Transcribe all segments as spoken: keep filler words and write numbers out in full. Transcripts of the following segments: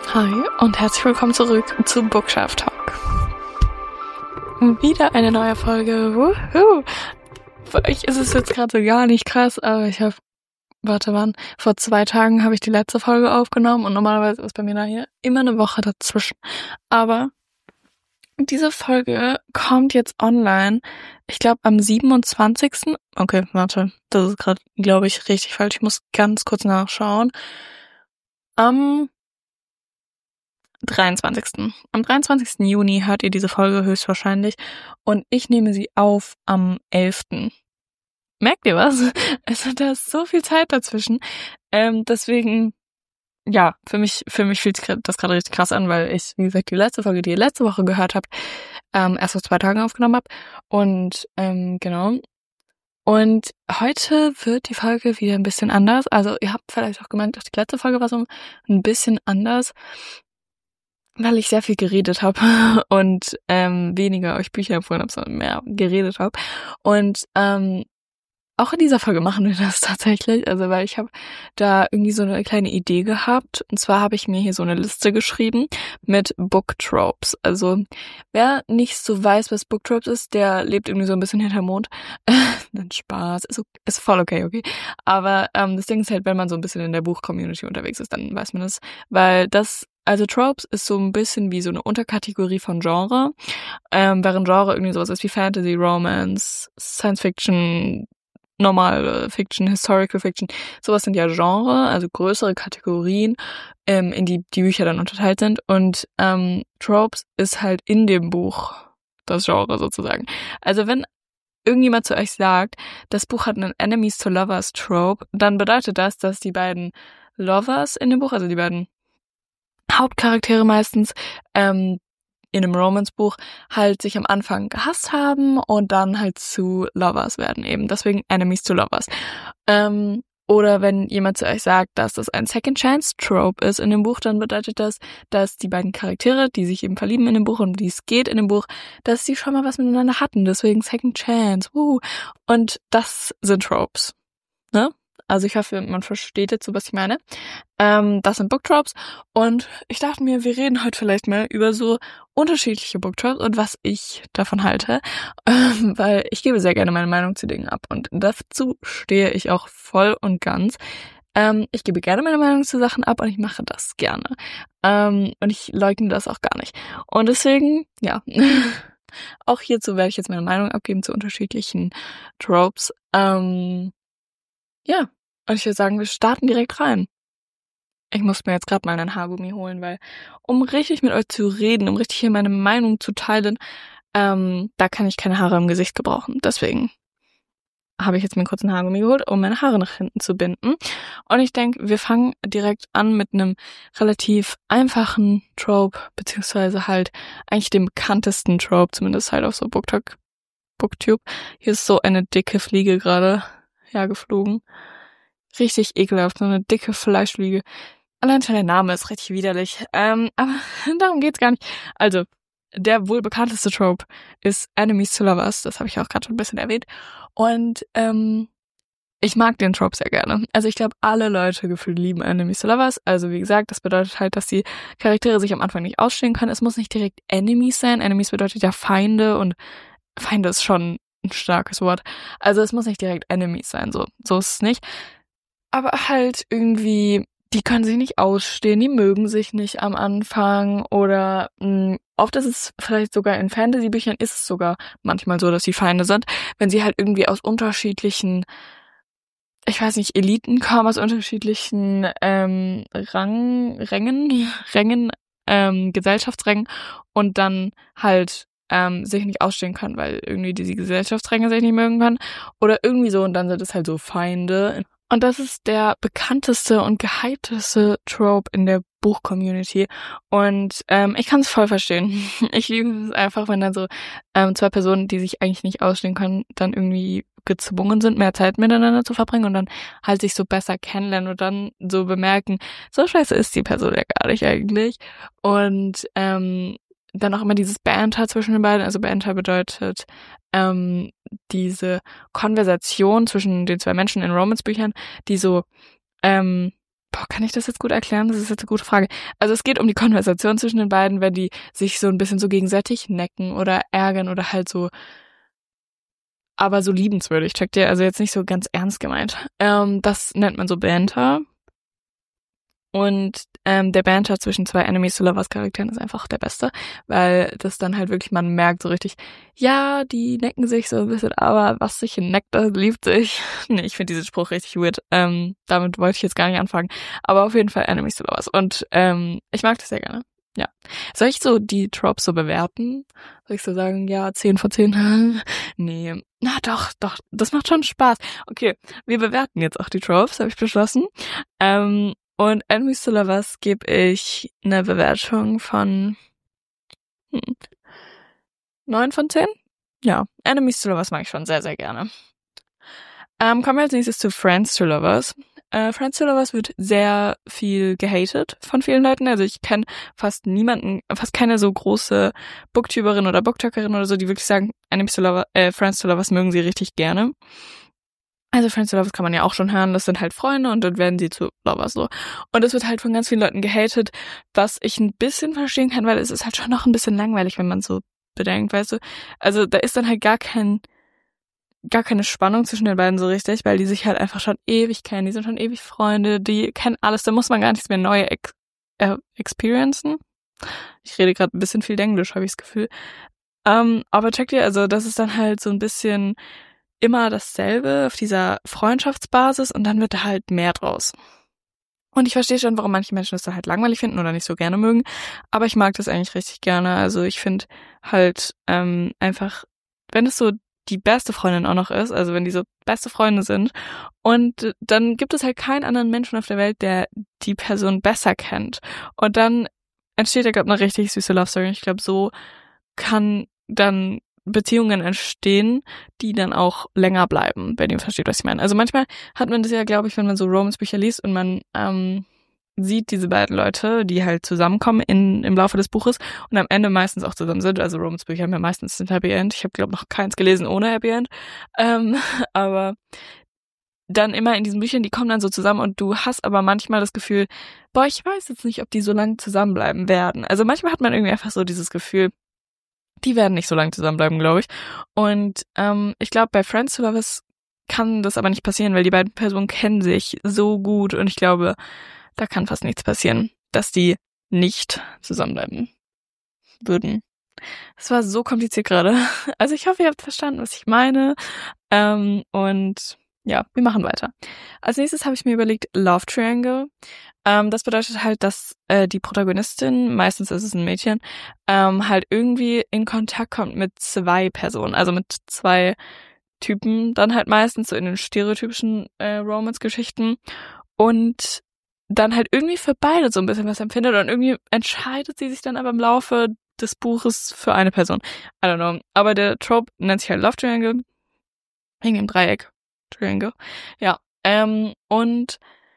Hi und herzlich willkommen zurück zu Bookshelf Talk. Wieder eine neue Folge. Wuhu. Für euch ist es jetzt gerade so gar nicht krass, aber ich habe, warte wann, vor zwei Tagen habe ich die letzte Folge aufgenommen und normalerweise ist bei mir da hier immer eine Woche dazwischen. Aber diese Folge kommt jetzt online, ich glaube am siebenundzwanzigsten Okay, warte, das ist gerade, glaube ich, richtig falsch. Ich muss ganz kurz nachschauen. Am dreiundzwanzigsten Am dreiundzwanzigsten Juni hört ihr diese Folge höchstwahrscheinlich und ich nehme sie auf am elften Merkt ihr was? Also da ist so viel Zeit dazwischen. Ähm, deswegen, ja, für mich für mich fühlt sich das gerade richtig krass an, weil ich, wie gesagt, die letzte Folge, die ihr letzte Woche gehört habt, ähm, erst vor zwei Tagen aufgenommen habe. Und ähm, genau. Und heute wird die Folge wieder ein bisschen anders. Also ihr habt vielleicht auch gemeint, auch die letzte Folge war so ein bisschen anders, weil ich sehr viel geredet habe und ähm, weniger euch Bücher empfohlen habe, sondern mehr geredet habe. Und ähm, auch in dieser Folge machen wir das tatsächlich, also weil ich habe da irgendwie so eine kleine Idee gehabt. Und zwar habe ich mir hier so eine Liste geschrieben mit Book Tropes. Also wer nicht so weiß, was Book Tropes ist, der lebt irgendwie so ein bisschen hinterm Mond. Nein, Spaß, ist, ist voll okay, okay. Aber ähm, das Ding ist halt, wenn man so ein bisschen in der Buch-Community unterwegs ist, dann weiß man das. Weil das, also Tropes ist so ein bisschen wie so eine Unterkategorie von Genre. Ähm, während Genre irgendwie sowas ist wie Fantasy, Romance, Science Fiction, normale Fiction, Historical Fiction, sowas sind ja Genre, also größere Kategorien, ähm, in die die Bücher dann unterteilt sind. Und ähm, Tropes ist halt in dem Buch das Genre sozusagen. Also wenn irgendjemand zu euch sagt, das Buch hat einen Enemies to Lovers Trope, dann bedeutet das, dass die beiden Lovers in dem Buch, also die beiden Hauptcharaktere meistens, ähm, in einem Romance-Buch halt sich am Anfang gehasst haben und dann halt zu Lovers werden eben. Deswegen Enemies to Lovers. Ähm, oder wenn jemand zu euch sagt, dass das ein Second-Chance-Trope ist in dem Buch, dann bedeutet das, dass die beiden Charaktere, die sich eben verlieben in dem Buch und um die es geht in dem Buch, dass sie schon mal was miteinander hatten. Deswegen Second Chance. Uh. Und das sind Tropes. Ne? Also ich hoffe, man versteht jetzt so, was ich meine. Ähm, das sind Booktropes und ich dachte mir, wir reden heute vielleicht mal über so unterschiedliche Booktropes und was ich davon halte, ähm, weil ich gebe sehr gerne meine Meinung zu Dingen ab und dazu stehe ich auch voll und ganz. Ähm, ich gebe gerne meine Meinung zu Sachen ab und ich mache das gerne. Ähm, und ich leugne das auch gar nicht. Und deswegen, ja, auch hierzu werde ich jetzt meine Meinung abgeben zu unterschiedlichen Tropes. Ähm, ja. Und ich würde sagen, wir starten direkt rein. Ich muss mir jetzt gerade mal einen Haargummi holen, weil um richtig mit euch zu reden, um richtig hier meine Meinung zu teilen, ähm, da kann ich keine Haare im Gesicht gebrauchen. Deswegen habe ich jetzt mir kurz einen Haargummi geholt, um meine Haare nach hinten zu binden. Und ich denke, wir fangen direkt an mit einem relativ einfachen Trope, beziehungsweise halt eigentlich dem bekanntesten Trope, zumindest halt auf so Booktube. Booktube. Hier ist so eine dicke Fliege gerade hergeflogen. Richtig ekelhaft, so eine dicke Fleischfliege. Allein schon der Name ist richtig widerlich. Ähm, aber darum geht's gar nicht. Also, der wohl bekannteste Trope ist Enemies to Lovers. Das habe ich auch gerade schon ein bisschen erwähnt. Und ähm, ich mag den Trope sehr gerne. Also ich glaube, alle Leute gefühlt lieben Enemies to Lovers. Also wie gesagt, das bedeutet halt, dass die Charaktere sich am Anfang nicht ausstehen können. Es muss nicht direkt Enemies sein. Enemies bedeutet ja Feinde und Feinde ist schon ein starkes Wort. Also es muss nicht direkt Enemies sein. So, so ist es nicht. Aber halt irgendwie, die können sich nicht ausstehen, die mögen sich nicht am Anfang oder mh, oft ist es vielleicht sogar in Fantasy-Büchern ist es sogar manchmal so, dass sie Feinde sind, wenn sie halt irgendwie aus unterschiedlichen, ich weiß nicht, Eliten kommen, aus unterschiedlichen ähm, Rang, Rängen, Rängen, ähm, Gesellschaftsrängen und dann halt ähm, sich nicht ausstehen können, weil irgendwie diese Gesellschaftsränge sich nicht mögen können oder irgendwie so und dann sind es halt so Feinde. Und das ist der bekannteste und gehypteste Trope in der Buch-Community. Und ähm, ich kann es voll verstehen. Ich liebe es einfach, wenn dann so ähm, zwei Personen, die sich eigentlich nicht ausstehen können, dann irgendwie gezwungen sind, mehr Zeit miteinander zu verbringen und dann halt sich so besser kennenlernen und dann so bemerken, so scheiße ist die Person ja gar nicht eigentlich. Und ähm, dann auch immer dieses Banter zwischen den beiden. Also Banter bedeutet ähm, diese Konversation zwischen den zwei Menschen in Romance-Büchern, die so ähm, boah, kann ich das jetzt gut erklären? Das ist jetzt eine gute Frage. Also es geht um die Konversation zwischen den beiden, wenn die sich so ein bisschen so gegenseitig necken oder ärgern oder halt so, aber so liebenswürdig, checkt ihr? Also jetzt nicht so ganz ernst gemeint. Ähm, das nennt man so Banter. Und ähm, der Banter zwischen zwei Enemies to Lovers Charakteren ist einfach der beste, weil das dann halt wirklich, man merkt so richtig, ja, die necken sich so ein bisschen, aber was sich neckt, das liebt sich. Nee, ich finde diesen Spruch richtig weird. Ähm, damit wollte ich jetzt gar nicht anfangen. Aber auf jeden Fall Enemies to Lovers. Und ähm, ich mag das sehr gerne. Ja. Soll ich so die Tropes so bewerten? Soll ich so sagen, ja, zehn von zehn? Nee. Na doch, doch, das macht schon Spaß. Okay, wir bewerten jetzt auch die Tropes, habe ich beschlossen. Ähm, Und Enemies to Lovers gebe ich eine Bewertung von hm, neun von zehn. Ja, Enemies to Lovers mag ich schon sehr, sehr gerne. Ähm, kommen wir als nächstes zu Friends to Lovers. Äh, Friends to Lovers wird sehr viel gehatet von vielen Leuten. Also ich kenne fast niemanden, fast keine so große Booktuberin oder Booktalkerin oder so, die wirklich sagen, Enemies to Lovers, äh, Friends to Lovers mögen sie richtig gerne. Also Friends to Lovers kann man ja auch schon hören, das sind halt Freunde und dann werden sie zu Lovers so. Und es wird halt von ganz vielen Leuten gehatet, was ich ein bisschen verstehen kann, weil es ist halt schon noch ein bisschen langweilig, wenn man so bedenkt, weißt du. Also da ist dann halt gar kein, gar keine Spannung zwischen den beiden so richtig, weil die sich halt einfach schon ewig kennen, die sind schon ewig Freunde, die kennen alles, da muss man gar nichts mehr neu ex- äh, experiencen. Ich rede gerade ein bisschen viel Englisch, habe ich das Gefühl. Ähm, aber checkt ihr, also das ist dann halt so ein bisschen immer dasselbe auf dieser Freundschaftsbasis und dann wird da halt mehr draus. Und ich verstehe schon, warum manche Menschen das dann halt langweilig finden oder nicht so gerne mögen, aber ich mag das eigentlich richtig gerne. Also ich finde halt ähm, einfach, wenn es so die beste Freundin auch noch ist, also wenn die so beste Freunde sind und dann gibt es halt keinen anderen Menschen auf der Welt, der die Person besser kennt. Und dann entsteht da, glaube ich, eine richtig süße Love Story. Ich glaube, so kann dann Beziehungen entstehen, die dann auch länger bleiben, wenn ihr versteht, was ich meine. Also manchmal hat man das ja, glaube ich, wenn man so Romance-Bücher liest und man ähm, sieht diese beiden Leute, die halt zusammenkommen in, im Laufe des Buches und am Ende meistens auch zusammen sind. Also Romance-Bücher haben ja meistens ein Happy End. Ich habe, glaube ich, noch keins gelesen ohne Happy End. Ähm, aber dann immer in diesen Büchern, die kommen dann so zusammen und du hast aber manchmal das Gefühl, boah, ich weiß jetzt nicht, ob die so lange zusammenbleiben werden. Also manchmal hat man irgendwie einfach so dieses Gefühl, die werden nicht so lange zusammenbleiben, glaube ich. Und ähm, ich glaube, bei Friends to Lovers kann das aber nicht passieren, weil die beiden Personen kennen sich so gut und ich glaube, da kann fast nichts passieren, dass die nicht zusammenbleiben würden. Es war so kompliziert gerade. Also ich hoffe, ihr habt verstanden, was ich meine. Ähm, und ja, wir machen weiter. Als nächstes habe ich mir überlegt, Love Triangle. Ähm, das bedeutet halt, dass äh, die Protagonistin, meistens ist es ein Mädchen, ähm, halt irgendwie in Kontakt kommt mit zwei Personen, also mit zwei Typen, dann halt meistens so in den stereotypischen äh, Romance-Geschichten und dann halt irgendwie für beide so ein bisschen was empfindet und irgendwie entscheidet sie sich dann aber im Laufe des Buches für eine Person. I don't know. Aber der Trope nennt sich halt Love Triangle. Wegen dem Dreieck. Triangle. Ja. Ähm, und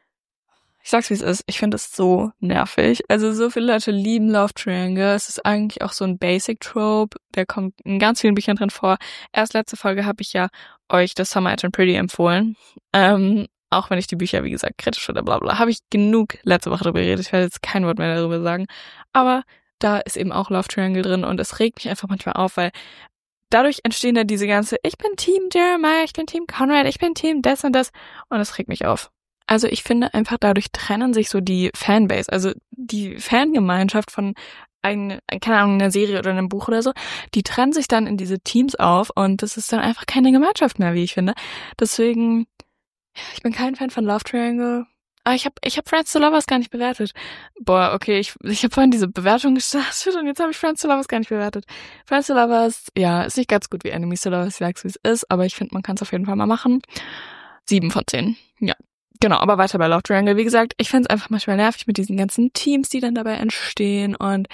ich sag's wie es ist, ich finde es so nervig. Also so viele Leute lieben Love Triangle. Es ist eigentlich auch so ein Basic-Trope. Der kommt in ganz vielen Büchern drin vor. Erst letzte Folge habe ich ja euch das Summer and Pretty empfohlen. Ähm, auch wenn ich die Bücher, wie gesagt, kritisch oder bla bla, habe ich genug letzte Woche darüber geredet. Ich werde jetzt kein Wort mehr darüber sagen. Aber da ist eben auch Love Triangle drin und es regt mich einfach manchmal auf, weil dadurch entstehen dann diese ganze, ich bin Team Jeremiah, ich bin Team Conrad, ich bin Team das und das und es regt mich auf. Also ich finde einfach, dadurch trennen sich so die Fanbase, also die Fangemeinschaft von ein, keine Ahnung, einer Serie oder einem Buch oder so, die trennen sich dann in diese Teams auf und das ist dann einfach keine Gemeinschaft mehr, wie ich finde. Deswegen, ich bin kein Fan von Love Triangle. Ah, ich habe ich hab Friends to Lovers gar nicht bewertet. Boah, okay, ich ich habe vorhin diese Bewertung gestartet und jetzt habe ich Friends to Lovers gar nicht bewertet. Friends to Lovers, ja, ist nicht ganz gut wie Enemies to Lovers, ich sag's wie es ist, aber ich finde, man kann es auf jeden Fall mal machen. Sieben von zehn, ja. Genau, aber weiter bei Love Triangle. Wie gesagt, ich finde es einfach manchmal nervig mit diesen ganzen Teams, die dann dabei entstehen und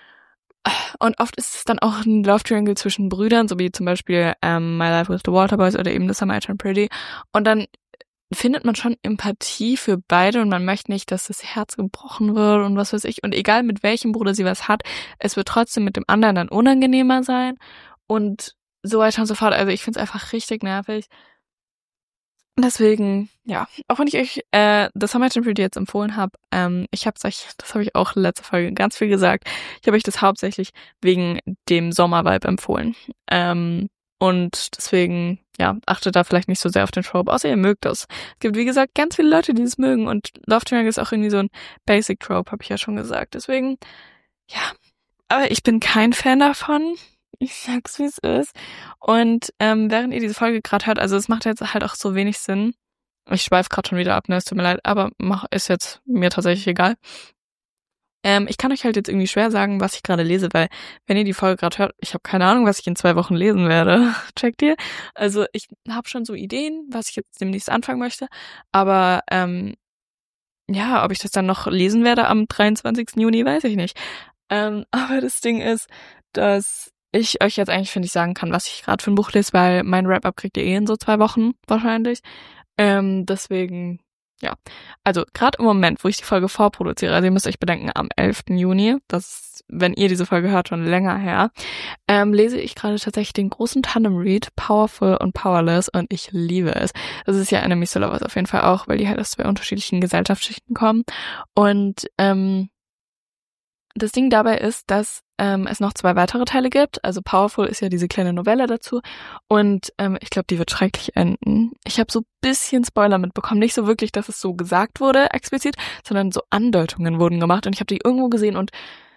und oft ist es dann auch ein Love Triangle zwischen Brüdern, so wie zum Beispiel ähm, My Life with the Waterboys oder eben The Summer I Turned Pretty. Und dann findet man schon Empathie für beide und man möchte nicht, dass das Herz gebrochen wird und was weiß ich. Und egal mit welchem Bruder sie was hat, es wird trotzdem mit dem anderen dann unangenehmer sein und so weiter und so fort. Also ich finde es einfach richtig nervig. Deswegen, ja, auch wenn ich euch äh, das Summer Temple jetzt empfohlen habe, ähm, ich habe euch, das habe ich auch in letzter Folge ganz viel gesagt, ich habe euch das hauptsächlich wegen dem Sommervibe empfohlen. Ähm, und deswegen, ja, achtet da vielleicht nicht so sehr auf den Trope, außer ihr mögt das. Es gibt, wie gesagt, ganz viele Leute, die das mögen und Love Triangle ist auch irgendwie so ein Basic Trope, habe ich ja schon gesagt. Deswegen, ja, aber ich bin kein Fan davon. Ich sag's, wie es ist. Und ähm, während ihr diese Folge gerade hört, also es macht jetzt halt auch so wenig Sinn. Ich schweife gerade schon wieder ab, ne, es tut mir leid, aber mach, ist jetzt mir tatsächlich egal. Ähm, ich kann euch halt jetzt irgendwie schwer sagen, was ich gerade lese, weil wenn ihr die Folge gerade hört, ich habe keine Ahnung, was ich in zwei Wochen lesen werde. Checkt ihr? Also ich habe schon so Ideen, was ich jetzt demnächst anfangen möchte, aber ähm, ja, ob ich das dann noch lesen werde am dreiundzwanzigsten Juni, weiß ich nicht. Ähm, aber das Ding ist, dass ich euch jetzt eigentlich, finde ich, sagen kann, was ich gerade für ein Buch lese, weil mein Wrap-Up kriegt ihr eh in so zwei Wochen wahrscheinlich. Ähm, deswegen, ja. Also gerade im Moment, wo ich die Folge vorproduziere, also ihr müsst euch bedenken, am elften Juni, das ist, wenn ihr diese Folge hört, schon länger her, ähm, lese ich gerade tatsächlich den großen Tandem-Read, Powerful und Powerless, und ich liebe es. Das ist ja Enemies to Lovers auf jeden Fall auch, weil die halt aus zwei unterschiedlichen Gesellschaftsschichten kommen. Und ähm, das Ding dabei ist, dass ähm, es noch zwei weitere Teile gibt. Also Powerful ist ja diese kleine Novelle dazu. Und ähm, ich glaube, die wird schrecklich enden. Ich habe so ein bisschen Spoiler mitbekommen. Nicht so wirklich, dass es so gesagt wurde, explizit, sondern so Andeutungen wurden gemacht. Und ich habe die irgendwo gesehen und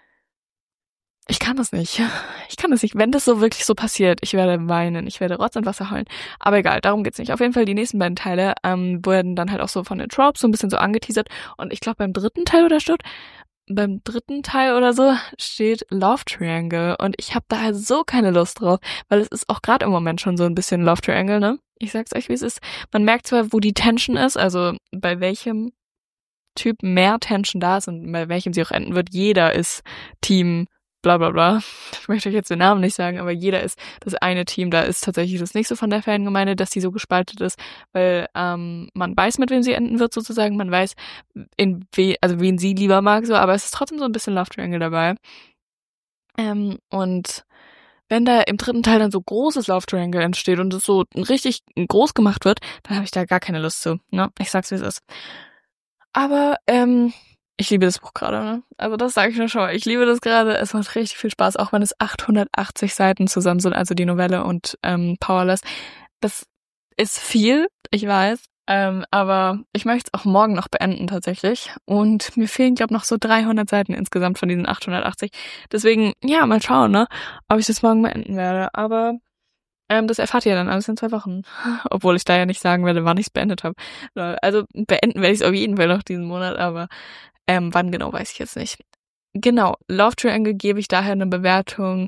ich kann das nicht. Ich kann das nicht. Wenn das so wirklich so passiert, ich werde weinen. Ich werde Rotz und Wasser heulen. Aber egal, darum geht's nicht. Auf jeden Fall, die nächsten beiden Teile ähm, wurden dann halt auch so von den Tropes so ein bisschen so angeteasert. Und ich glaube, beim dritten Teil oder so, beim dritten Teil oder so steht Love Triangle. Und ich habe da so keine Lust drauf, weil es ist auch gerade im Moment schon so ein bisschen Love Triangle, ne? Ich sag's euch, wie es ist. Man merkt zwar, wo die Tension ist, also bei welchem Typ mehr Tension da ist und bei welchem sie auch enden wird. Jeder ist Team bla bla bla. Ich möchte euch jetzt den Namen nicht sagen, aber jeder ist das eine Team. Da ist tatsächlich das nicht so von der Fangemeinde, dass die so gespalten ist, weil ähm, man weiß, mit wem sie enden wird sozusagen. Man weiß, in we also wen sie lieber mag, so, aber es ist trotzdem so ein bisschen Love Triangle dabei. Ähm, und wenn da im dritten Teil dann so großes Love Triangle entsteht und es so richtig groß gemacht wird, dann habe ich da gar keine Lust zu. Ne? Ich sag's, wie es ist. Aber ähm, ich liebe das Buch gerade, ne? Also das sage ich nur schon mal. Ich liebe das gerade. Es macht richtig viel Spaß, auch wenn es achthundertachtzig Seiten zusammen sind, also die Novelle und ähm, Powerless. Das ist viel, ich weiß, ähm, aber ich möchte es auch morgen noch beenden tatsächlich. Und mir fehlen, glaube ich, noch so dreihundert Seiten insgesamt von diesen achthundertachtzig. Deswegen, ja, mal schauen, ne, ob ich das morgen beenden werde. Aber ähm, das erfahrt ihr dann alles in zwei Wochen. Obwohl ich da ja nicht sagen werde, wann ich es beendet habe. Also beenden werde ich es auf jeden Fall noch diesen Monat, aber ähm, wann genau, weiß ich jetzt nicht. Genau, Love Triangle gebe ich daher eine Bewertung,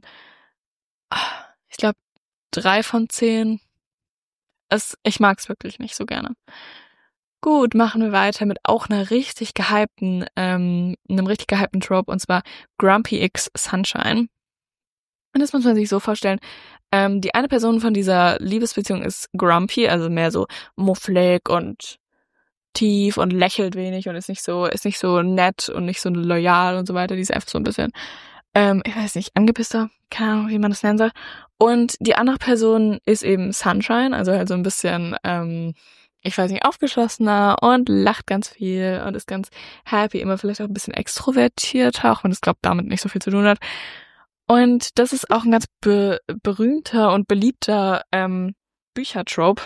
ich glaube, drei von zehn. Es, ich mag es wirklich nicht so gerne. Gut, machen wir weiter mit auch einer richtig gehypten, ähm, einem richtig gehypten Trope, und zwar Grumpy X Sunshine. Und das muss man sich so vorstellen, ähm, die eine Person von dieser Liebesbeziehung ist grumpy, also mehr so mufflig und tief und lächelt wenig und ist nicht so, ist nicht so nett und nicht so loyal und so weiter. Die ist einfach so ein bisschen, ähm, ich weiß nicht, angepisster, keine Ahnung, wie man das nennen soll. Und die andere Person ist eben Sunshine, also halt so ein bisschen, ähm, ich weiß nicht, aufgeschlossener und lacht ganz viel und ist ganz happy, immer vielleicht auch ein bisschen extrovertierter, auch wenn es, glaube ich, damit nicht so viel zu tun hat. Und das ist auch ein ganz be- berühmter und beliebter ähm, Büchertrope,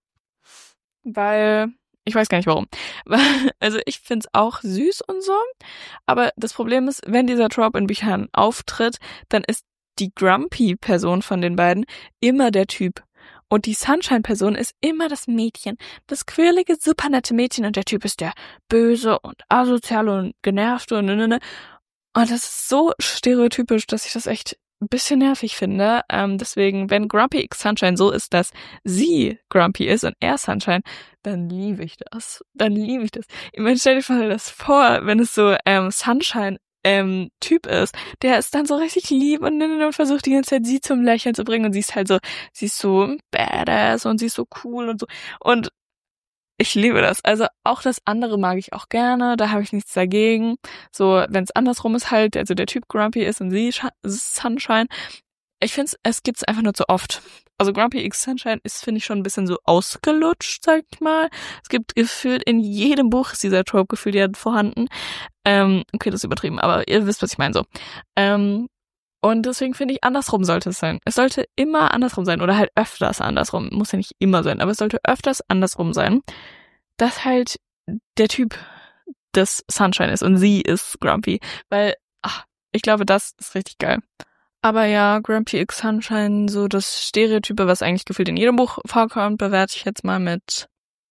weil ich weiß gar nicht warum. Also ich find's auch süß und so, aber das Problem ist, wenn dieser Trope in Büchern auftritt, dann ist die Grumpy-Person von den beiden immer der Typ. Und die Sunshine-Person ist immer das Mädchen, das quirlige, super nette Mädchen, und der Typ ist der böse und asoziale und genervte und ne, ne, ne. Und das ist so stereotypisch, dass ich das echt ein bisschen nervig finde. Ähm, deswegen, wenn Grumpy X Sunshine so ist, dass sie Grumpy ist und er Sunshine, dann liebe ich das. Dann liebe ich das. Ich meine, stell dir mal das vor, wenn es so ähm, Sunshine ähm, Typ ist, der ist dann so richtig lieb und, und versucht die ganze Zeit sie zum Lächeln zu bringen, und sie ist halt so, sie ist so badass und sie ist so cool und so. Und ich liebe das. Also auch das andere mag ich auch gerne, da habe ich nichts dagegen. So, wenn es andersrum ist halt, also der Typ Grumpy ist und sie Sunshine, ich finde, es gibt's einfach nur zu oft. Also Grumpy X Sunshine ist, finde ich, schon ein bisschen so ausgelutscht, sag ich mal. Es gibt gefühlt in jedem Buch ist dieser Trope gefühlt ja vorhanden. Ähm, okay, das ist übertrieben, aber ihr wisst, was ich meine so. Ähm, und deswegen finde ich, andersrum sollte es sein. Es sollte immer andersrum sein oder halt öfters andersrum. Muss ja nicht immer sein, aber es sollte öfters andersrum sein, dass halt der Typ des Sunshine ist und sie ist Grumpy. Weil, ach, ich glaube, das ist richtig geil. Aber ja, Grumpy X Sunshine, so das Stereotype, was eigentlich gefühlt in jedem Buch vorkommt, bewerte ich jetzt mal mit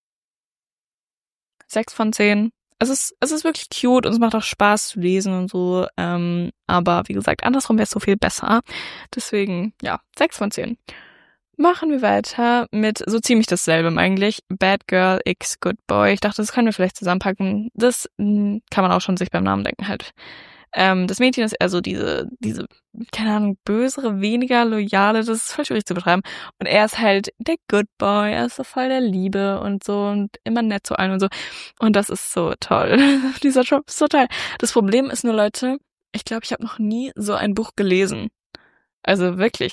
sechs von zehn. Es ist, es ist wirklich cute und es macht auch Spaß zu lesen und so. Ähm, aber wie gesagt, andersrum wäre es so viel besser. Deswegen, ja, sechs von zehn. Machen wir weiter mit so ziemlich dasselbe eigentlich. Bad Girl X Good Boy. Ich dachte, das können wir vielleicht zusammenpacken. Das mh, kann man auch schon sich beim Namen denken halt. Ähm, das Mädchen ist eher so diese, diese, keine Ahnung, bösere, weniger loyale, das ist voll schwierig zu beschreiben. Und er ist halt der Good Boy, er ist so voll der Liebe und so und immer nett zu allen und so. Und das ist so toll. Dieser Job ist so toll. Das Problem ist nur, Leute, ich glaube, ich habe noch nie so ein Buch gelesen. Also wirklich.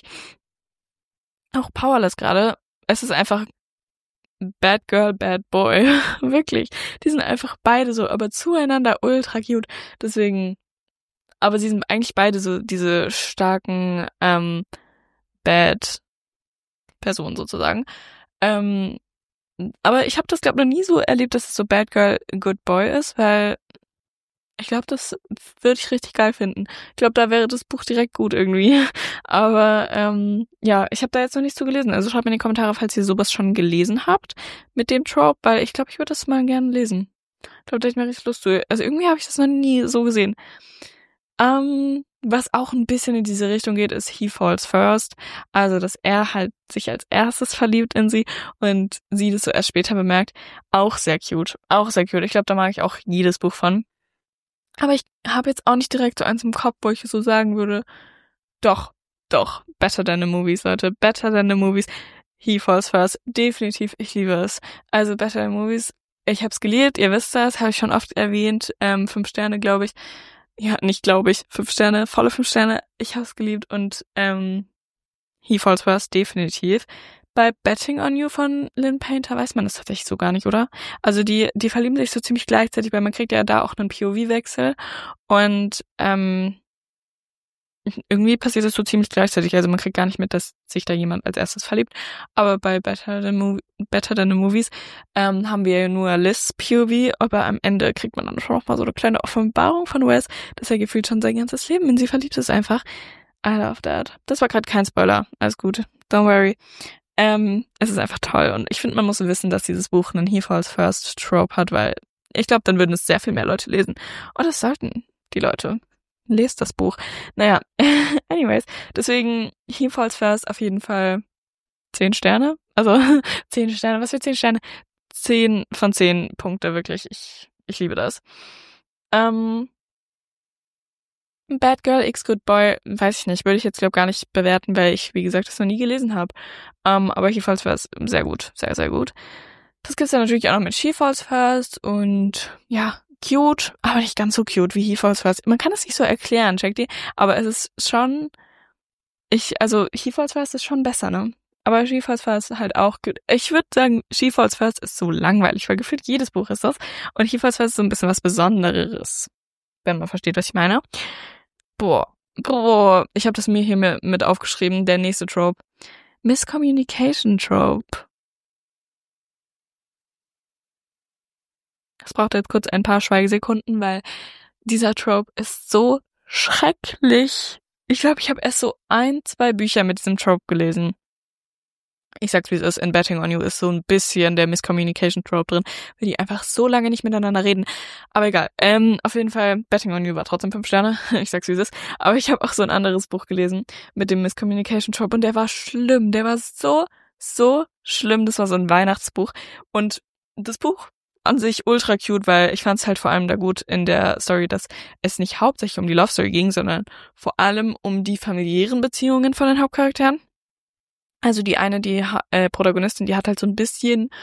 Auch Powerless gerade. Es ist einfach Bad Girl, Bad Boy. Wirklich. Die sind einfach beide so, aber zueinander ultra cute. Deswegen, aber sie sind eigentlich beide so diese starken ähm, Bad Personen sozusagen. Ähm, aber ich habe das, glaube ich, noch nie so erlebt, dass es so Bad Girl, Good Boy ist, weil ich glaube, das würde ich richtig geil finden. Ich glaube, da wäre das Buch direkt gut irgendwie. Aber ähm, ja, ich habe da jetzt noch nichts zu gelesen. Also schreibt mir in die Kommentare, falls ihr sowas schon gelesen habt mit dem Trope, weil ich glaube, ich würde das mal gerne lesen. Ich glaube, da hätte ich mir richtig Lust zu. Also irgendwie habe ich das noch nie so gesehen. Ähm, was auch ein bisschen in diese Richtung geht, ist He Falls First. Also, dass er halt sich als erstes verliebt in sie und sie das so erst später bemerkt. Auch sehr cute. Auch sehr cute. Ich glaube, da mag ich auch jedes Buch von. Aber ich habe jetzt auch nicht direkt so eins im Kopf, wo ich so sagen würde, doch, doch, Better Than the Movies, Leute, Better Than the Movies. He Falls First, definitiv, ich liebe es. Also Better Than the Movies, ich habe es geliebt, ihr wisst das, habe ich schon oft erwähnt, ähm, fünf Sterne, glaube ich. Ja, nicht glaube ich, fünf Sterne, volle fünf Sterne, ich habe es geliebt und ähm, He Falls First, definitiv. Bei Betting on You von Lynn Painter weiß man das tatsächlich so gar nicht, oder? Also die, die verlieben sich so ziemlich gleichzeitig, weil man kriegt ja da auch einen P O V-Wechsel und ähm, irgendwie passiert das so ziemlich gleichzeitig. Also man kriegt gar nicht mit, dass sich da jemand als erstes verliebt. Aber bei Better Than, Mo- Better Than the Movies ähm, haben wir ja nur Liz P O V, aber am Ende kriegt man dann schon noch mal so eine kleine Offenbarung von Wes, dass er gefühlt schon sein ganzes Leben in sie verliebt ist einfach. I love that. Das war gerade kein Spoiler. Alles gut. Don't worry. Ähm, es ist einfach toll und ich finde, man muss wissen, dass dieses Buch einen He Falls First Trope hat, weil ich glaube, dann würden es sehr viel mehr Leute lesen. Und das sollten die Leute. Lest das Buch. Naja, anyways, deswegen He Falls First auf jeden Fall zehn Sterne. Also zehn Sterne, was für zehn Sterne? Zehn von zehn Punkte, wirklich. Ich, ich liebe das. Ähm, Bad Girl X Good Boy, weiß ich nicht, würde ich jetzt glaube gar nicht bewerten, weil ich, wie gesagt, das noch nie gelesen habe. Um, aber He Falls First sehr gut, sehr, sehr gut. Das gibt's dann natürlich auch noch mit She Falls First und ja, cute, aber nicht ganz so cute wie He Falls First. Man kann das nicht so erklären, checkt ihr? Aber es ist schon, ich, also He Falls First ist schon besser, ne? Aber She Falls First halt auch gut. Ich würde sagen, She Falls First ist so langweilig, weil gefühlt jedes Buch ist das. Und He Falls First ist so ein bisschen was Besonderes, wenn man versteht, was ich meine. Boah, boah, ich habe das mir hier mit, mit aufgeschrieben, der nächste Trope. Miscommunication Trope. Das braucht jetzt kurz ein paar Schweigesekunden, weil dieser Trope ist so schrecklich. Ich glaube, ich habe erst so ein, zwei Bücher mit diesem Trope gelesen. Ich sag's wie es ist, in Betting on You ist so ein bisschen der Miscommunication Trope drin, weil die einfach so lange nicht miteinander reden. Aber egal. Ähm, auf jeden Fall, Betting on You war trotzdem fünf Sterne. Ich sag's wie es ist. Aber ich habe auch so ein anderes Buch gelesen mit dem Miscommunication Trope und der war schlimm. Der war so, so schlimm. Das war so ein Weihnachtsbuch. Und das Buch an sich ultra cute, weil ich fand's halt vor allem da gut in der Story, dass es nicht hauptsächlich um die Love Story ging, sondern vor allem um die familiären Beziehungen von den Hauptcharakteren. Also die eine, die äh, Protagonistin, die hat halt so ein bisschen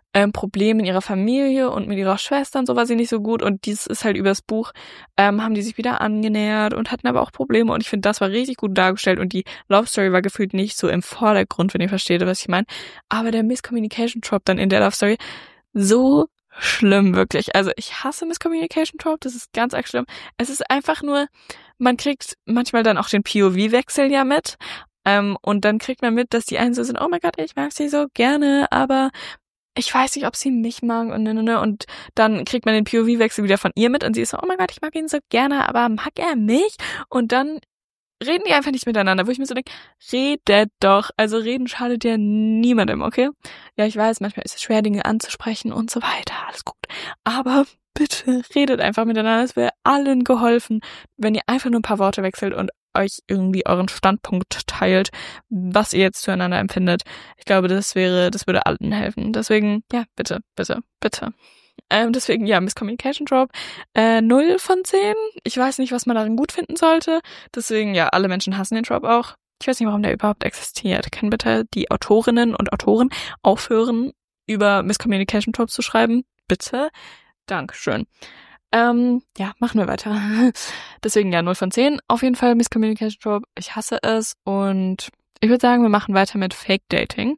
ähm, Probleme in ihrer Familie und mit ihrer Schwester und so war sie nicht so gut und dies ist halt übers Buch, ähm, haben die sich wieder angenähert und hatten aber auch Probleme und ich finde, das war richtig gut dargestellt und die Love Story war gefühlt nicht so im Vordergrund, wenn ihr versteht, was ich meine. Aber der Miscommunication-Trope dann in der Love Story, so schlimm, wirklich. Also ich hasse Miscommunication-Trope, das ist ganz arg schlimm. Es ist einfach nur, man kriegt manchmal dann auch den P O V-Wechsel ja mit ähm, und dann kriegt man mit, dass die einen so sind, oh mein Gott, ich mag sie so gerne, aber ich weiß nicht, ob sie mich mag und ne, ne, ne. Und dann kriegt man den P O V-Wechsel wieder von ihr mit und sie ist so, oh mein Gott, ich mag ihn so gerne, aber mag er mich? Und dann reden die einfach nicht miteinander, wo ich mir so denke, redet doch. Also reden schadet ja niemandem, okay? Ja, ich weiß, manchmal ist es schwer, Dinge anzusprechen und so weiter, alles gut. Aber bitte redet einfach miteinander, es wäre allen geholfen, wenn ihr einfach nur ein paar Worte wechselt und euch irgendwie euren Standpunkt teilt, was ihr jetzt zueinander empfindet. Ich glaube, das wäre, das würde allen helfen. Deswegen, ja, bitte, bitte, bitte. Ähm, deswegen, ja, Miscommunication Trope, äh, null von zehn. Ich weiß nicht, was man darin gut finden sollte. Deswegen, ja, alle Menschen hassen den Trope auch. Ich weiß nicht, warum der überhaupt existiert. Können bitte die Autorinnen und Autoren aufhören, über Miscommunication Tropes zu schreiben? Bitte? Dankeschön. Ähm, ja, machen wir weiter. Deswegen, ja, null von zehn. Auf jeden Fall Miscommunication Trope. Ich hasse es und ich würde sagen, wir machen weiter mit Fake Dating.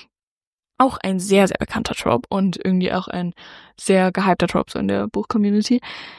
Auch ein sehr, sehr bekannter Trope und irgendwie auch ein sehr gehypter Trope so in der Buch-Community.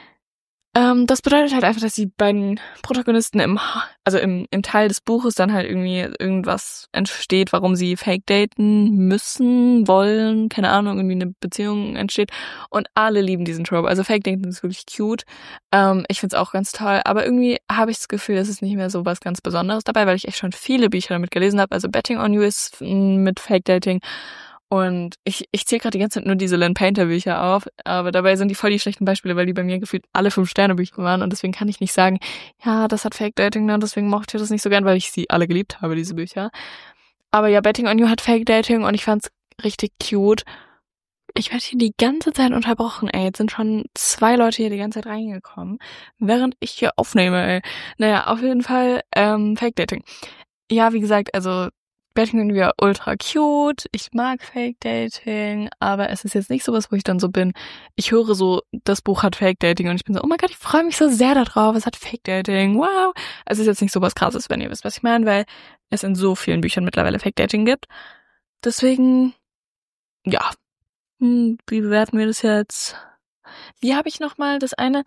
Ähm, das bedeutet halt einfach, dass die beiden Protagonisten im, also im, im Teil des Buches dann halt irgendwie irgendwas entsteht, warum sie fake daten müssen, wollen, keine Ahnung, irgendwie eine Beziehung entsteht und alle lieben diesen Trope. Also Fake Dating ist wirklich cute. Ähm, ich find's auch ganz toll, aber irgendwie habe ich das Gefühl, es ist nicht mehr so was ganz Besonderes dabei, weil ich echt schon viele Bücher damit gelesen habe. Also Betting on You ist mit Fake Dating. Und ich, ich zähle gerade die ganze Zeit nur diese Lynn Painter Bücher auf, aber dabei sind die voll die schlechten Beispiele, weil die bei mir gefühlt alle Fünf-Sterne-Bücher waren und deswegen kann ich nicht sagen, ja, das hat Fake-Dating, und deswegen mochte ich das nicht so gern, weil ich sie alle geliebt habe, diese Bücher. Aber ja, Betting on You hat Fake-Dating und ich fand's richtig cute. Ich werde hier die ganze Zeit unterbrochen, ey. Jetzt sind schon zwei Leute hier die ganze Zeit reingekommen, während ich hier aufnehme, ey. Naja, auf jeden Fall, ähm, Fake-Dating. Ja, wie gesagt, also Betting on You ultra cute, ich mag Fake Dating, aber es ist jetzt nicht sowas, wo ich dann so bin, ich höre so, das Buch hat Fake Dating und ich bin so, oh mein Gott, ich freue mich so sehr darauf, es hat Fake Dating, wow. Es ist jetzt nicht sowas Krasses, wenn ihr wisst, was ich meine, weil es in so vielen Büchern mittlerweile Fake Dating gibt. Deswegen, ja, hm, wie bewerten wir das jetzt? Wie habe ich nochmal das eine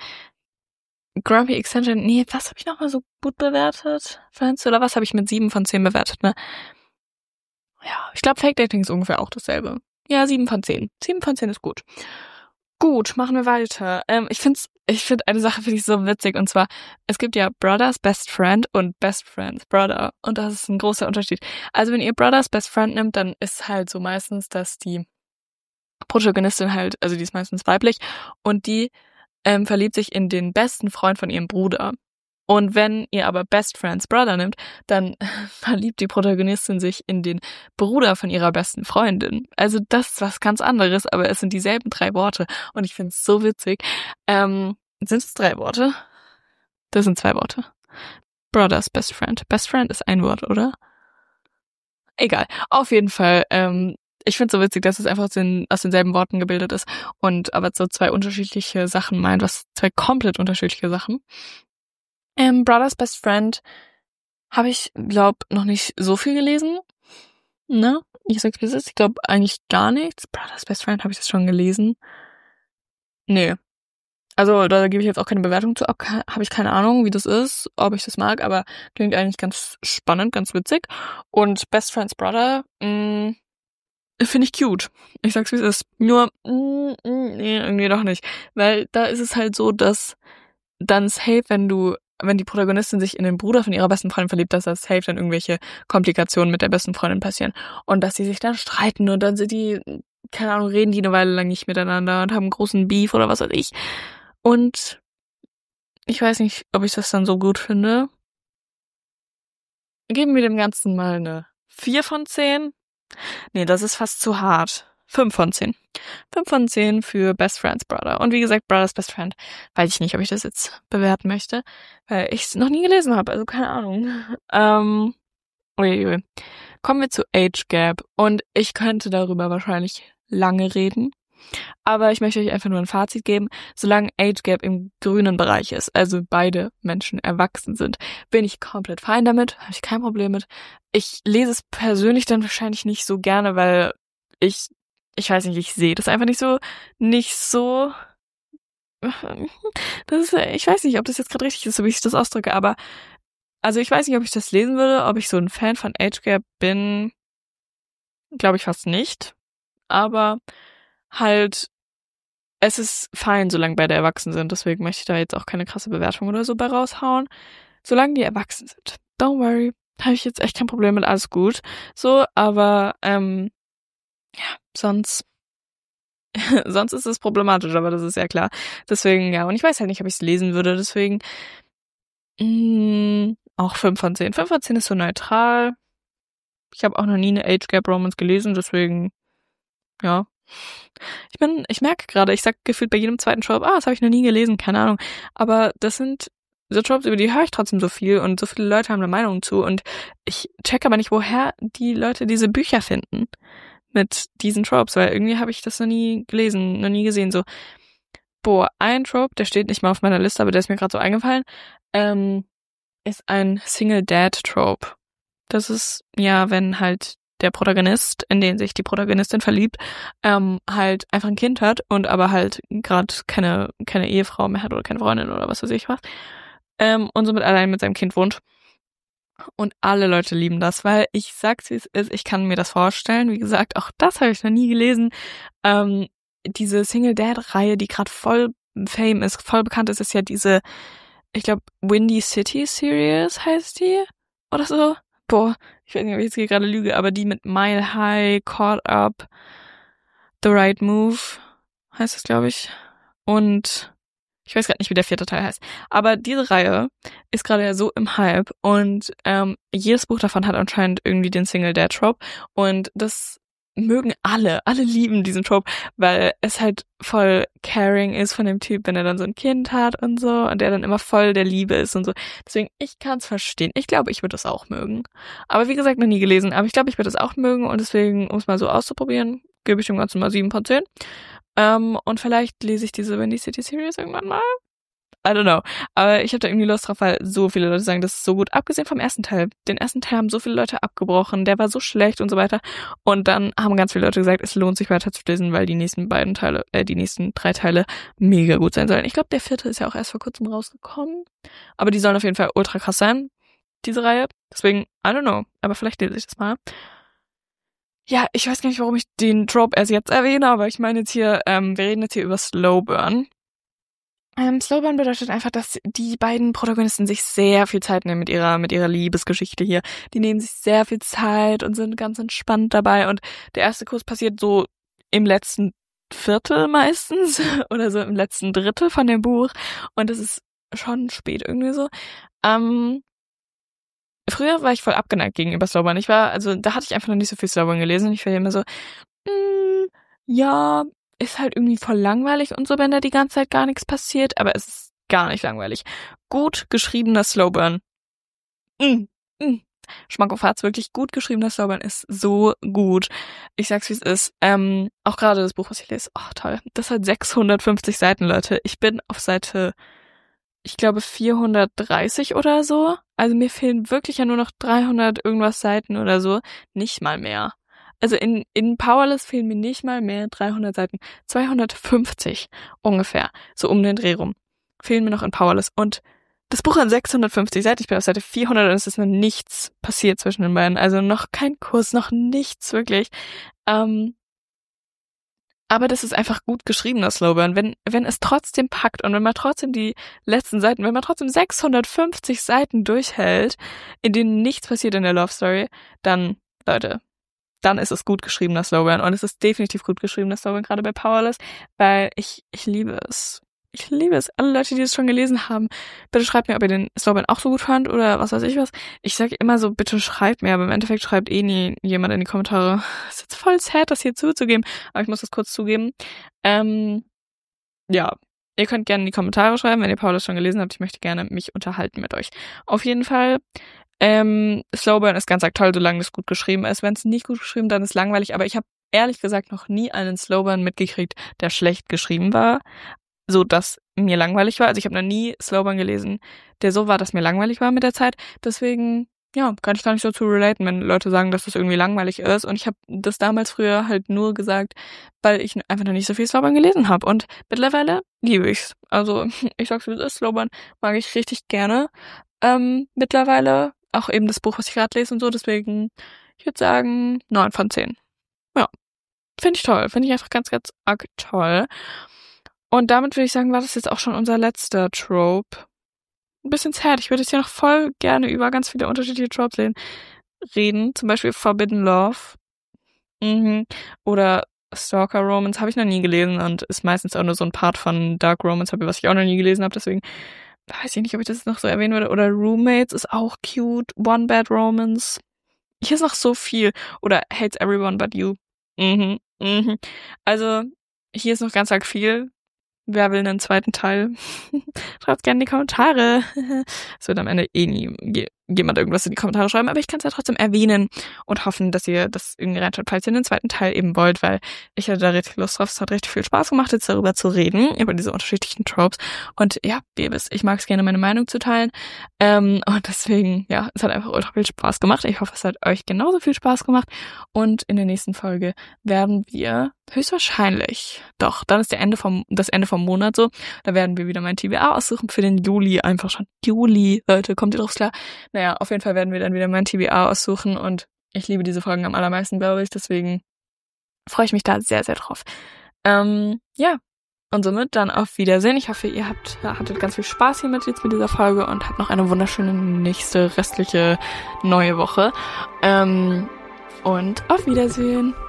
Grumpy Extension, nee, was habe ich nochmal so gut bewertet? Fandst du, oder was habe ich mit sieben von zehn bewertet, ne? Ja, ich glaube, Fake Dating ist ungefähr auch dasselbe. Ja, sieben von zehn. sieben von zehn ist gut. Gut, machen wir weiter. Ähm, ich find's, ich find eine Sache finde ich so witzig und zwar, es gibt ja Brothers Best Friend und Best Friends Brother und das ist ein großer Unterschied. Also wenn ihr Brothers Best Friend nimmt, dann ist halt so meistens, dass die Protagonistin halt, also die ist meistens weiblich und die ähm, verliebt sich in den besten Freund von ihrem Bruder. Und wenn ihr aber Best Friends Brother nimmt, dann verliebt die Protagonistin sich in den Bruder von ihrer besten Freundin. Also das ist was ganz anderes, aber es sind dieselben drei Worte. Und ich finde es so witzig. Ähm, sind es drei Worte? Das sind zwei Worte. Brothers Best Friend. Best Friend ist ein Wort, oder? Egal. Auf jeden Fall, ähm, ich finde es so witzig, dass es einfach aus, den, aus denselben Worten gebildet ist und aber so zwei unterschiedliche Sachen meint, was zwei komplett unterschiedliche Sachen. Ähm, Brothers Best Friend habe ich, glaub, noch nicht so viel gelesen. Ne? Ich sag's wie es ist. Ich glaube eigentlich gar nichts. Brothers Best Friend, habe ich das schon gelesen? Nee. Also da gebe ich jetzt auch keine Bewertung zu. Habe ich keine Ahnung, wie das ist, ob ich das mag, aber klingt eigentlich ganz spannend, ganz witzig. Und Best Friends Brother, mh, finde ich cute. Ich sag's wie es ist. Nur, mh, mh, nee, irgendwie doch nicht. Weil da ist es halt so, dass dann safe, wenn du wenn die Protagonistin sich in den Bruder von ihrer besten Freundin verliebt, dass das safe dann irgendwelche Komplikationen mit der besten Freundin passieren. Und dass sie sich dann streiten und dann sind die, keine Ahnung, reden die eine Weile lang nicht miteinander und haben einen großen Beef oder was weiß ich. Und ich weiß nicht, ob ich das dann so gut finde. Geben wir dem Ganzen mal eine vier von zehn. Nee, das ist fast zu hart. fünf von zehn. fünf von zehn für Best Friends Brother. Und wie gesagt, Brothers Best Friend. Weiß ich nicht, ob ich das jetzt bewerten möchte, weil ich es noch nie gelesen habe, also keine Ahnung. Ähm, uiuiui. Kommen wir zu Age Gap. Und ich könnte darüber wahrscheinlich lange reden. Aber ich möchte euch einfach nur ein Fazit geben. Solange Age Gap im grünen Bereich ist, also beide Menschen erwachsen sind, bin ich komplett fein damit, habe ich kein Problem mit. Ich lese es persönlich dann wahrscheinlich nicht so gerne, weil ich, ich weiß nicht, ich sehe das einfach nicht so, nicht so, das ist, ich weiß nicht, ob das jetzt gerade richtig ist, so wie ich das ausdrücke, aber also ich weiß nicht, ob ich das lesen würde, ob ich so ein Fan von Age Gap bin, glaube ich fast nicht, aber halt, es ist fein, solange beide erwachsen sind, deswegen möchte ich da jetzt auch keine krasse Bewertung oder so bei raushauen. Solange die erwachsen sind, don't worry, habe ich jetzt echt kein Problem mit, alles gut. So, aber, ähm, ja, sonst, sonst ist es problematisch, aber das ist ja klar. Deswegen, ja, und ich weiß halt nicht, ob ich es lesen würde, deswegen, mh, auch fünf von zehn. fünf von zehn ist so neutral. Ich habe auch noch nie eine Age Gap Romance gelesen, deswegen, ja. Ich bin, ich merke gerade, ich sag gefühlt bei jedem zweiten Trope, ah, das habe ich noch nie gelesen, keine Ahnung. Aber das sind so Tropes, über die höre ich trotzdem so viel und so viele Leute haben eine Meinung zu und ich check aber nicht, woher die Leute diese Bücher finden mit diesen Tropes, weil irgendwie habe ich das noch nie gelesen, noch nie gesehen. So, boah, ein Trope, der steht nicht mal auf meiner Liste, aber der ist mir gerade so eingefallen, ähm, ist ein Single Dad Trope. Das ist, ja, wenn halt der Protagonist, in den sich die Protagonistin verliebt, ähm, halt einfach ein Kind hat und aber halt gerade keine keine Ehefrau mehr hat oder keine Freundin oder was weiß ich was, ähm, und somit allein mit seinem Kind wohnt. Und alle Leute lieben das, weil ich sag's, wie es ist, ich kann mir das vorstellen. Wie gesagt, auch das habe ich noch nie gelesen. Ähm, diese Single-Dad-Reihe, die gerade voll Fame ist, voll bekannt ist, ist ja diese, ich glaube, Windy City Series heißt die oder so. Boah, ich weiß nicht, ob ich jetzt hier gerade lüge, aber die mit Mile High, Caught Up, The Right Move heißt es, glaube ich. Und ich weiß gerade nicht, wie der vierte Teil heißt. Aber diese Reihe ist gerade ja so im Hype und ähm, jedes Buch davon hat anscheinend irgendwie den Single-Dad-Trope und das mögen alle. Alle lieben diesen Trope, weil es halt voll caring ist von dem Typ, wenn er dann so ein Kind hat und so und der dann immer voll der Liebe ist und so. Deswegen, ich kann's verstehen. Ich glaube, ich würde das auch mögen. Aber wie gesagt, noch nie gelesen. Aber ich glaube, ich würde das auch mögen und deswegen, um es mal so auszuprobieren, gebe ich dem Ganzen mal sieben von zehn. Ähm, und vielleicht lese ich diese Windy City Series irgendwann mal. I don't know. Aber ich habe da irgendwie Lust drauf, weil so viele Leute sagen, das ist so gut. Abgesehen vom ersten Teil. Den ersten Teil haben so viele Leute abgebrochen. Der war so schlecht und so weiter. Und dann haben ganz viele Leute gesagt, es lohnt sich weiter zu lesen, weil die nächsten beiden Teile, äh, die nächsten drei Teile mega gut sein sollen. Ich glaube, der vierte ist ja auch erst vor kurzem rausgekommen. Aber die sollen auf jeden Fall ultra krass sein, diese Reihe. Deswegen, I don't know. Aber vielleicht lese ich das mal. Ja, ich weiß gar nicht, warum ich den Trope erst jetzt erwähne, aber ich meine jetzt hier, ähm, wir reden jetzt hier über Slow Burn. Ähm, Slow Burn bedeutet einfach, dass die beiden Protagonisten sich sehr viel Zeit nehmen mit ihrer, mit ihrer Liebesgeschichte hier. Die nehmen sich sehr viel Zeit und sind ganz entspannt dabei und der erste Kurs passiert so im letzten Viertel meistens oder so im letzten Drittel von dem Buch und es ist schon spät irgendwie so. Ähm, früher war ich voll abgeneigt gegenüber Slow Burn. Ich war, also da hatte ich einfach noch nicht so viel Slow Burn gelesen und ich war immer so, mm, ja, ist halt irgendwie voll langweilig und so, wenn da die ganze Zeit gar nichts passiert, aber es ist gar nicht langweilig. Gut geschriebener Slow Burn. Mm, mm. Schmack auf Herz, wirklich gut geschriebener Slow Burn ist so gut. Ich sag's, wie es ist. Ähm, auch gerade das Buch, was ich lese, oh toll. Das hat sechshundertfünfzig Seiten, Leute. Ich bin auf Seite, ich glaube, vierhundertdreißig oder so. Also mir fehlen wirklich ja nur noch dreihundert irgendwas Seiten oder so. Nicht mal mehr. Also in, in Powerless fehlen mir nicht mal mehr dreihundert Seiten. zweihundertfünfzig ungefähr. So um den Dreh rum. Fehlen mir noch in Powerless. Und das Buch hat sechshundertfünfzig Seiten. Ich bin auf Seite vierhundert und es ist noch nichts passiert zwischen den beiden. Also noch kein Kurs, noch nichts wirklich. Ähm, aber das ist einfach gut geschriebener Slow Burn. Wenn, wenn es trotzdem packt und wenn man trotzdem die letzten Seiten, wenn man trotzdem sechshundertfünfzig Seiten durchhält, in denen nichts passiert in der Love Story, dann, Leute, dann ist es gut geschriebener Slow Burn. Und es ist definitiv gut geschriebener Slow Burn, gerade bei Powerless, weil ich, ich liebe es. Ich liebe es. Alle Leute, die es schon gelesen haben, bitte schreibt mir, ob ihr den Slow Burn auch so gut fand oder was weiß ich was. Ich sage immer so, bitte schreibt mir, aber im Endeffekt schreibt eh nie jemand in die Kommentare. Ist jetzt voll sad, das hier zuzugeben, aber ich muss das kurz zugeben. Ähm, ja, ihr könnt gerne in die Kommentare schreiben, wenn ihr Powerless schon gelesen habt. Ich möchte gerne mich unterhalten mit euch. Auf jeden Fall, ähm, Slow Burn ist ganz toll, solange es gut geschrieben ist. Wenn es nicht gut geschrieben, dann ist es langweilig, aber ich habe ehrlich gesagt noch nie einen Slowburn mitgekriegt, der schlecht geschrieben war, so dass mir langweilig war. Also ich habe noch nie Slowburn gelesen, der so war, dass mir langweilig war mit der Zeit. Deswegen, ja, kann ich gar nicht so zu relaten, wenn Leute sagen, dass das irgendwie langweilig ist. Und ich habe das damals früher halt nur gesagt, weil ich einfach noch nicht so viel Slowburn gelesen habe. Und mittlerweile liebe ich's. Also ich sag's wie es ist, Slowburn mag ich richtig gerne. Ähm, mittlerweile auch eben das Buch, was ich gerade lese und so. Deswegen, ich würde sagen, neun von zehn. Ja, finde ich toll. Finde ich einfach ganz, ganz arg toll. Und damit würde ich sagen, war das jetzt auch schon unser letzter Trope. Ein bisschen sad. Ich würde jetzt ja noch voll gerne über ganz viele unterschiedliche Tropes reden. Zum Beispiel Forbidden Love. Mhm. Oder Stalker Romance habe ich noch nie gelesen und ist meistens auch nur so ein Part von Dark Romance, was ich auch noch nie gelesen habe. Deswegen weiß ich nicht, ob ich das noch so erwähnen würde. Oder Roommates ist auch cute. One Bad Romance. Hier ist noch so viel. Oder Hates Everyone But You. Mhm. Mhm. Also hier ist noch ganz arg viel. Wer will einen zweiten Teil? Schreibt gerne in die Kommentare. Es wird am Ende eh nie je- jemand irgendwas in die Kommentare schreiben, aber ich kann es ja trotzdem erwähnen und hoffen, dass ihr das irgendwie reinschaut, falls ihr einen zweiten Teil eben wollt, weil ich hatte da richtig Lust drauf. Es hat richtig viel Spaß gemacht, jetzt darüber zu reden, über diese unterschiedlichen Tropes. Und ja, wie ihr wisst, ich mag es gerne, meine Meinung zu teilen. Ähm, und deswegen, ja, es hat einfach ultra viel Spaß gemacht. Ich hoffe, es hat euch genauso viel Spaß gemacht. Und in der nächsten Folge werden wir höchstwahrscheinlich, doch, dann ist der Ende vom, das Ende vom Monat so, da werden wir wieder mein T B A aussuchen für den Juli, einfach schon Juli, Leute, kommt ihr drauf klar? Naja, auf jeden Fall werden wir dann wieder mein T B A aussuchen und ich liebe diese Folgen am allermeisten, glaube ich, deswegen freue ich mich da sehr, sehr drauf. Ähm, ja, und somit dann auf Wiedersehen. Ich hoffe, ihr habt, hattet ganz viel Spaß hiermit jetzt mit dieser Folge und habt noch eine wunderschöne nächste restliche neue Woche. Ähm, und auf Wiedersehen.